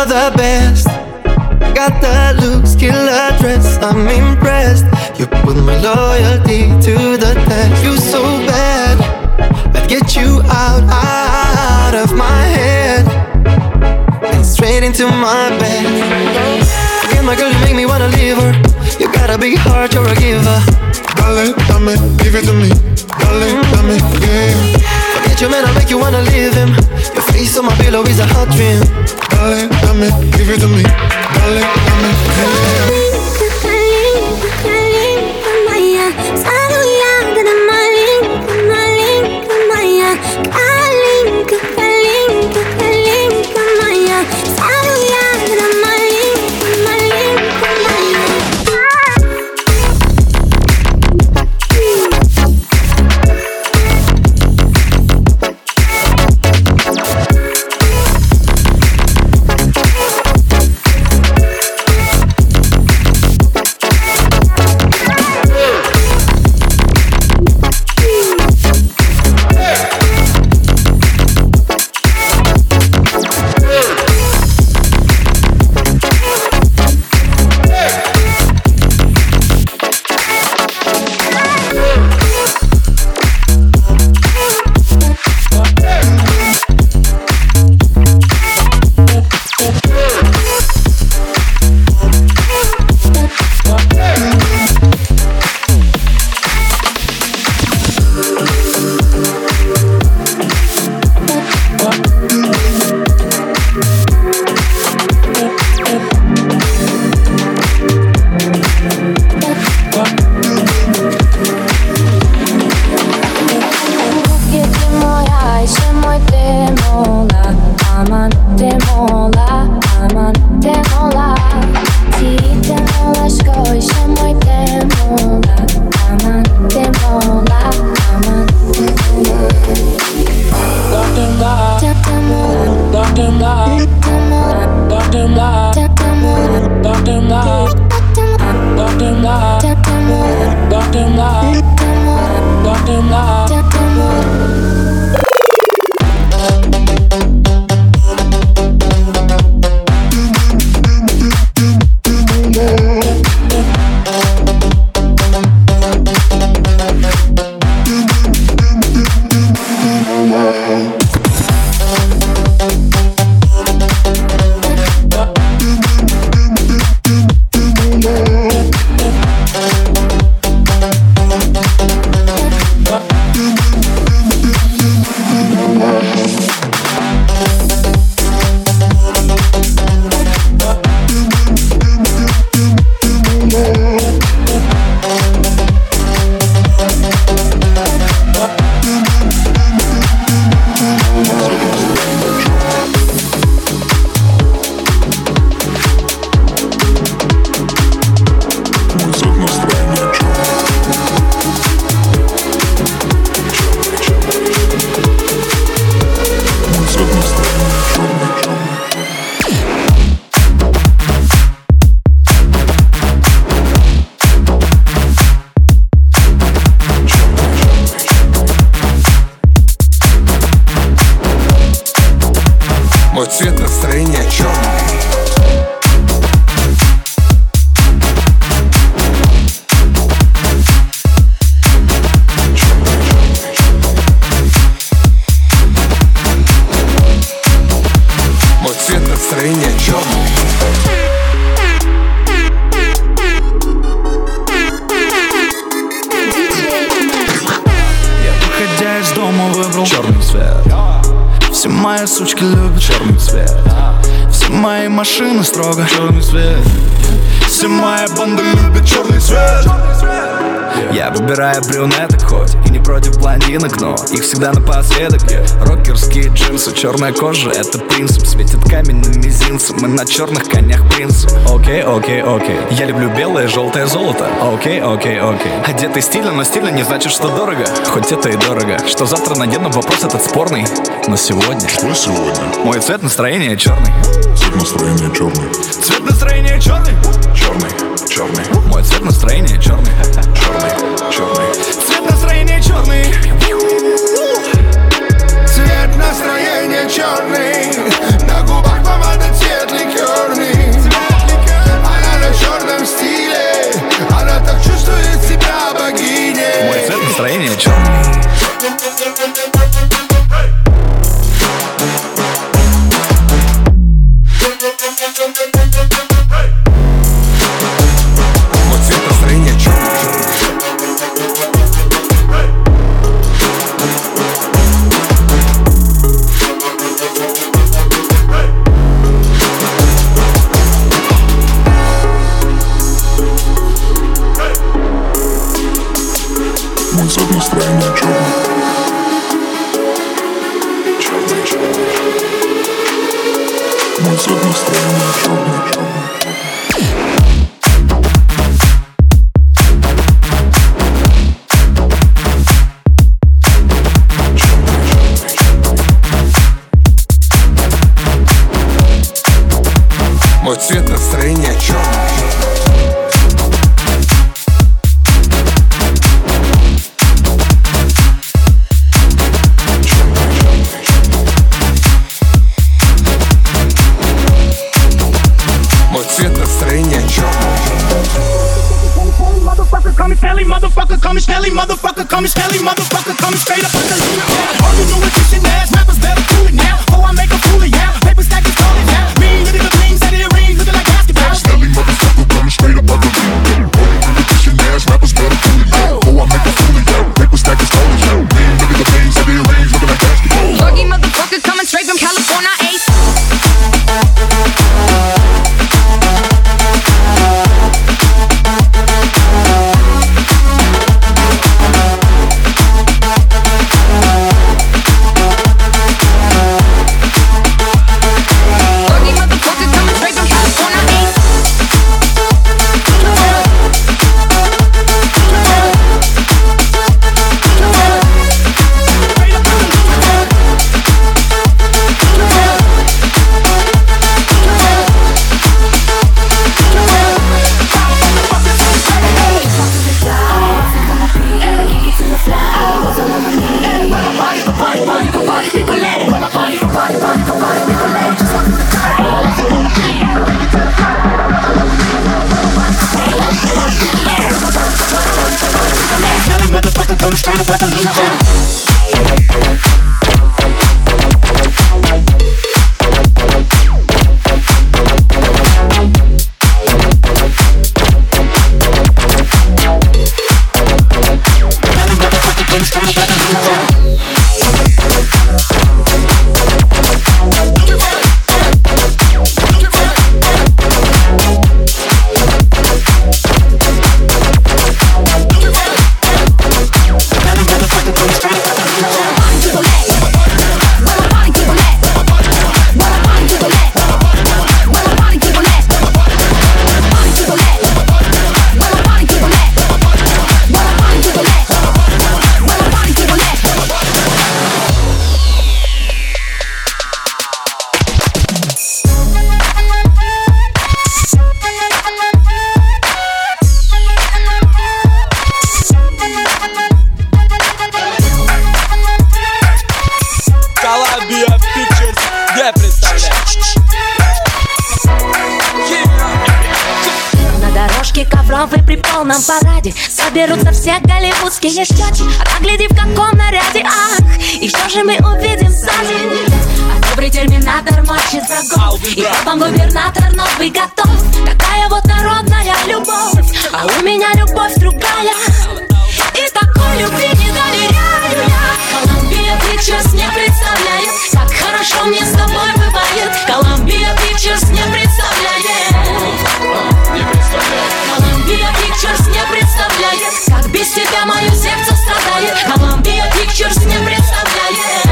you're the best. Got the looks, killer dress, I'm impressed. You put my loyalty to the test. You so bad, I'd get you out of my head and straight into my bed. Again, my girl, you make me wanna leave her. You got a big heart, you're a giver. Dale, dame, give it to me. Dale, dame, yeah. Forget your man, I'll make you wanna leave him. Your face on my pillow is a hot dream. Dale, dame, give it to me. Dale, dame, yeah. Мой цвет настроения черный. Мой цвет настроения черный. Я, выходя из дома, выбрал черный цвет. Все мои сучки любят черный цвет. Все мои машины строго черный цвет. Все мои банды любят черный цвет. Я выбираю брюнеток хоть и не против блондинок, но их всегда напоследок. Рокерские джинсы, черная кожа — это принцип. Светит камень на мизинце, мы на черных конях принцев. Окей, окей, окей. Я люблю белое, желтое золото. Окей, окей, окей. Одетый стильно, но стильно не значит, что дорого. Хоть это и дорого. Что завтра надену, вопрос этот спорный. Но сегодня... Что сегодня? Мой цвет настроения черный. Цвет настроения черный. Цвет настроения черный. Черный, черный. Мой цвет настроения черный. Черный, черный. Цвет настроения черный. Цвет настроения черный. На губах помада, цвет ликер. Мой цвет настроения черный. Мой цвет настроения черный. Motherfucker, call me Shelly, motherfucker, call me Shelly, motherfucker, call me Shelly, motherfucker, call me straight up with the all you new edition ass rappers better cool it now. Oh, I make a fool of ya. Paper stack is calling now. Mean, look at the bling, set it rings, looking like basketball. Shelly, motherfucker, coming straight up out the blue. All you new edition ass rappers better cool it now. Oh, I make a fool of ya. Paper stack is calling now. Mean, look at the bling, set it rings, looking like basketball. Boogie motherfucker coming straight from California, ace. При полном параде соберутся все голливудские щеки. А так гляди, в каком наряде, ах, и что же мы увидим сзади? А добрый терминатор мочит врагов, и папа губернатор новый готов. Такая вот народная любовь, а у меня любовь другая. И такой любви не доверяю я. Columbia Pictures не представляет, как хорошо мне с тобой бывает. Columbia Pictures не представляет. Columbia Pictures не представляет, как без тебя мое сердце страдает. Columbia Pictures не представляет.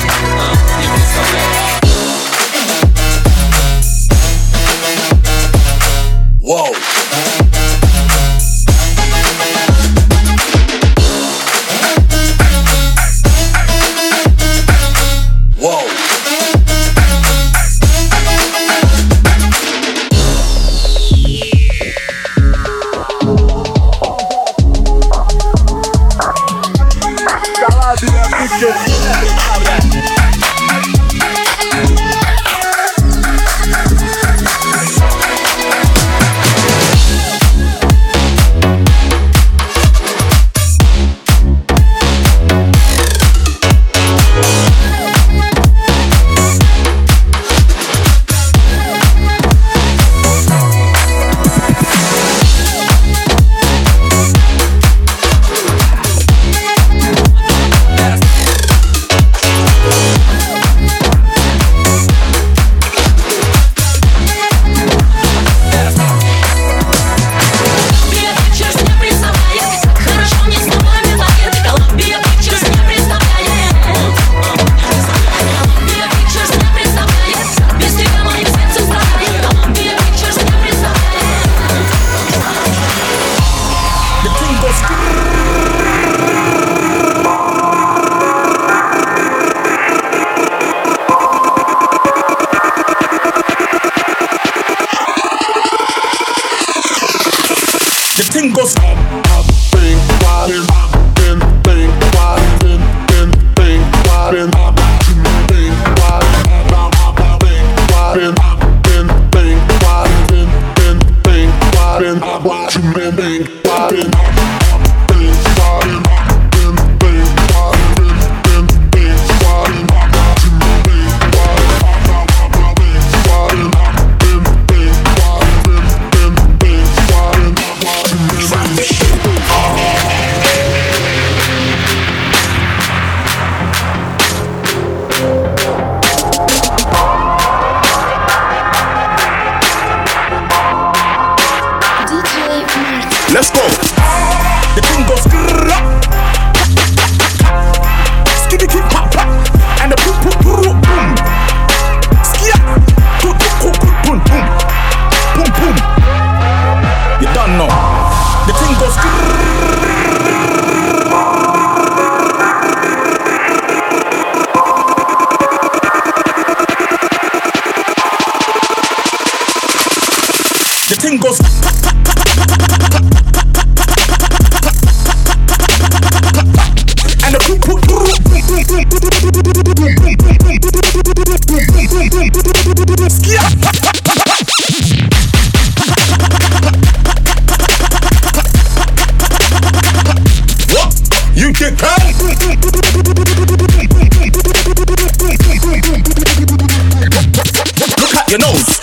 Воу. Воу. thing goes. And the boom boom boom what? You get paid? Look at your nose.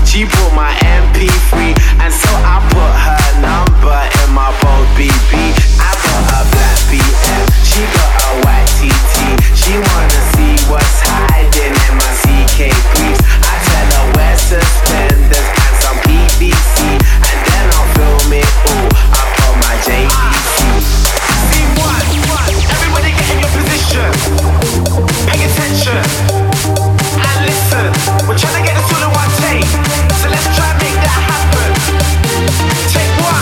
She bought my MP3, and so I put her number in my bold BB. I got a black BM, she got a white TT. She wanna see what's hiding in my CK briefs. I tell her wear suspenders and some PVC, and then I'll film it all up on my JVC. Scene one, everybody get in your position. Pay attention and listen. We're trying to get this all in one take, so let's try and make that happen. Take one.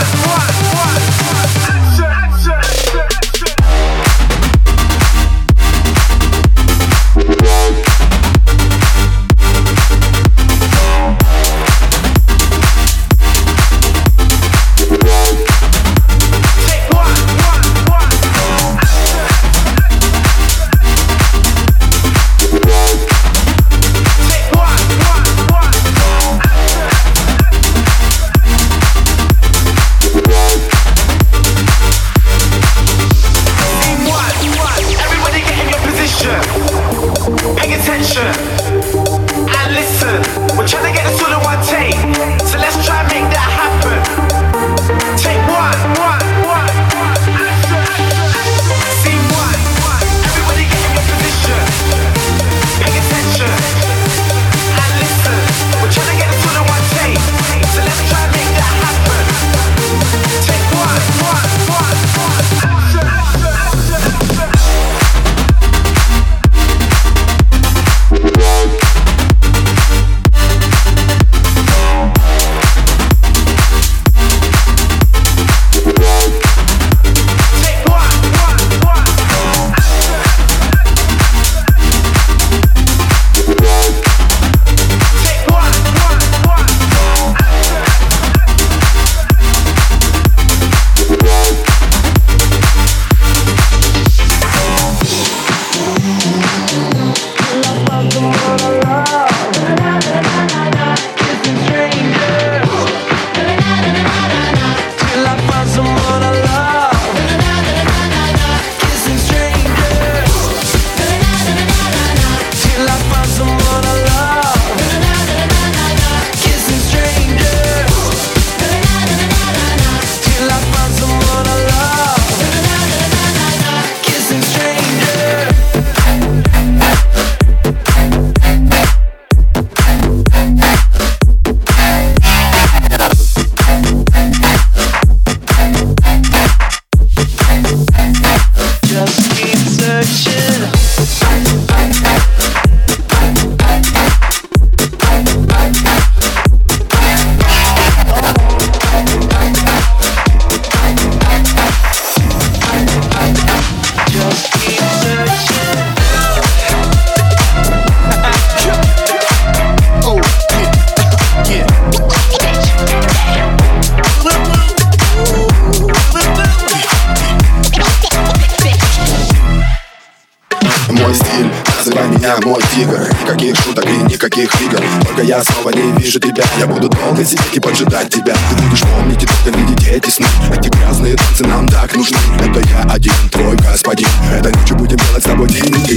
Мой тигр, никаких шуток и никаких игр. Только я снова не вижу тебя. Я буду долго сидеть и поджидать тебя. Ты будешь помнить и только видеть эти сны. Эти грязные танцы нам так нужны. Это я один, твой господин. Этой ночью будем делать с тобой день. Ты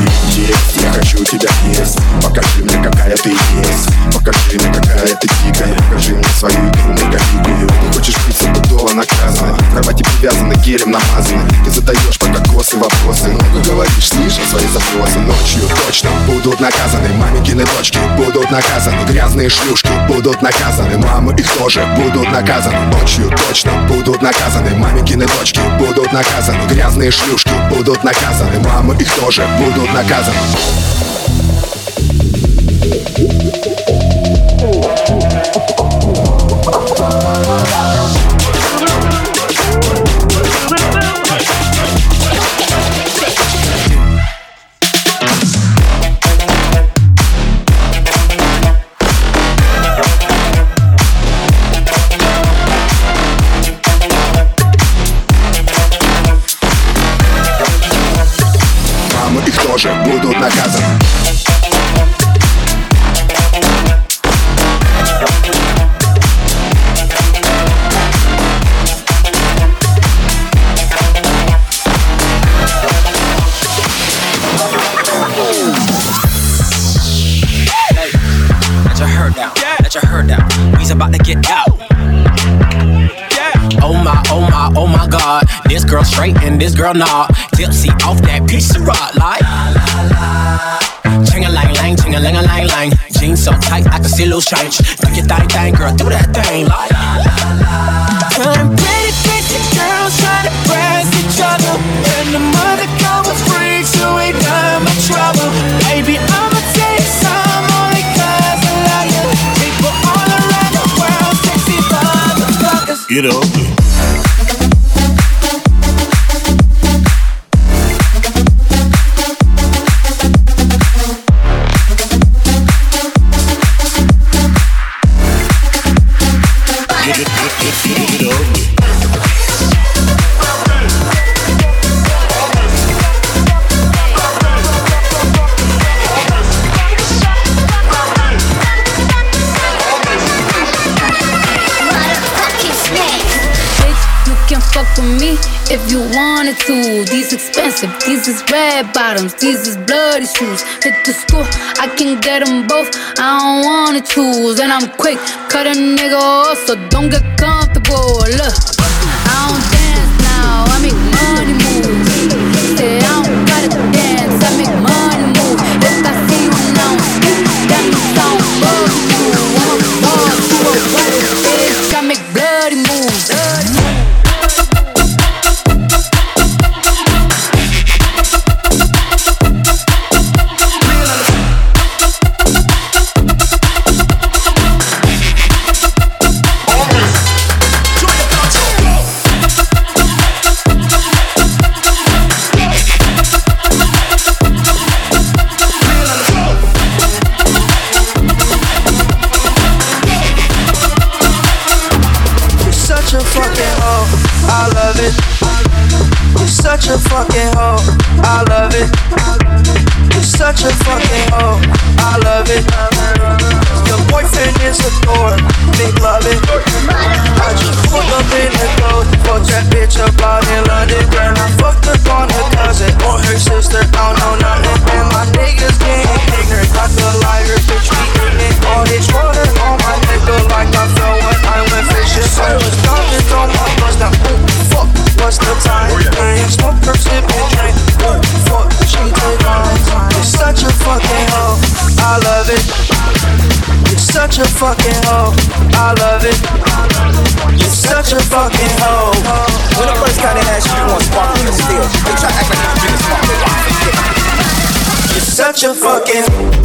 есть, я хочу тебя есть. Покажи мне, какая ты есть. Покажи мне, какая ты дикая. Покажи мне свою игру многоликую. Ты хочешь быть стопудово наказана. В кровати привязаны, гелем намазаны. Ты задаешь пока косы вопросы. Много говоришь, слышал свои запросы. Ночью точно будут наказаны. Маменькины дочки будут наказаны. Грязные шлюшки будут наказаны. Мамы их тоже будут наказаны. Ночью точно будут наказаны. Маменькины дочки будут наказаны. Грязные шлюшки будут наказаны. Мамы их тоже будут наказаны. Тоже будут наказаны. let your hair down. We's about to get out. Oh my God. This girl straight and this girl not. Tipsy off that piece of rock like ching-a-lang-lang, ching-a-lang-a-lang-lang. Jeans so tight I can see loose change. Do your thing, girl, do that thing like pretty crazy girls try to press each other, and the mother couple freaks who ain't done my trouble. Baby, I'ma tell you some only cause I love you. People all around the world, sexy motherfuckers. Get ugly. If you wanted to, these expensive, these is red bottoms, these is bloody shoes. Hit the school, I can get them both, I don't wanna choose. And I'm quick, cut a nigga off, so don't get comfortable. Look, I don't dance now, I make money moves. Say I don't gotta dance, I make money moves. If I see you now, that means I don't love you. I'm a boss, you a white bitch, I make bloody moves. Such a fucking hoe, I love it. You're such a fucking hoe, I love it. Your boyfriend is a Thor, big love it. I just pulled up in the coat, fucked that bitch up out in London. Girl, I fucked up on her cousin or her sister, I don't know nothing. And my niggas getting ignorant, got the lighter, bitch, we eating. All this water on my nigga like I fell when I went fishing. I was dumping on my bus, now fuck, what's the time? Smoke, her, sip, and drink. Fuck, she take my time. You're such a fucking hoe, I love it. You're such a fucking hoe, I love it. You're such a fucking hoe. When I first got in that shit, you want sparkling and still. They try to act like you drink sparkling. You're such a fucking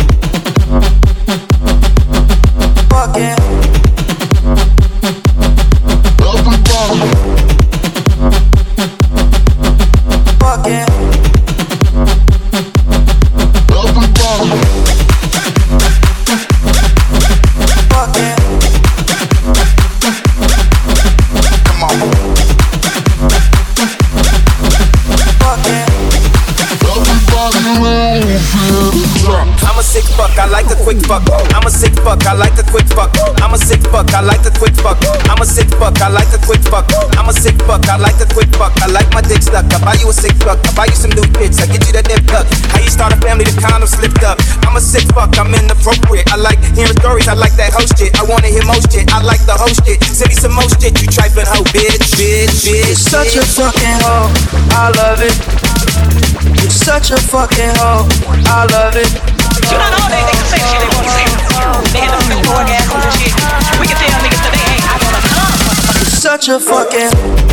I'm a sick fuck, I like a quick fuck. I'm a sick fuck, I like a quick fuck. I'm a sick fuck, I like a quick fuck. I'm a sick fuck, I like a quick fuck. I'm a sick fuck, I like a quick fuck. I like my dick stuck. I buy you a sick fuck. I buy you some new pics. I get you that nip tuck. How you start a family, the condom slipped up. I'm a sick fuck, I'm inappropriate. I like hearing stories, I like that host shit. I wanna hear most shit, I like the host shit. Send me some most shit, you trifling hoe, bitch, bitch, bitch. You're such a fucking hoe, I love it. You're such a fucking hoe, I love it. You don't know they can say shit they want to say. They hit the simple orgasms and shit. We can tell niggas that they ain't. I wanna come. You're such a fucking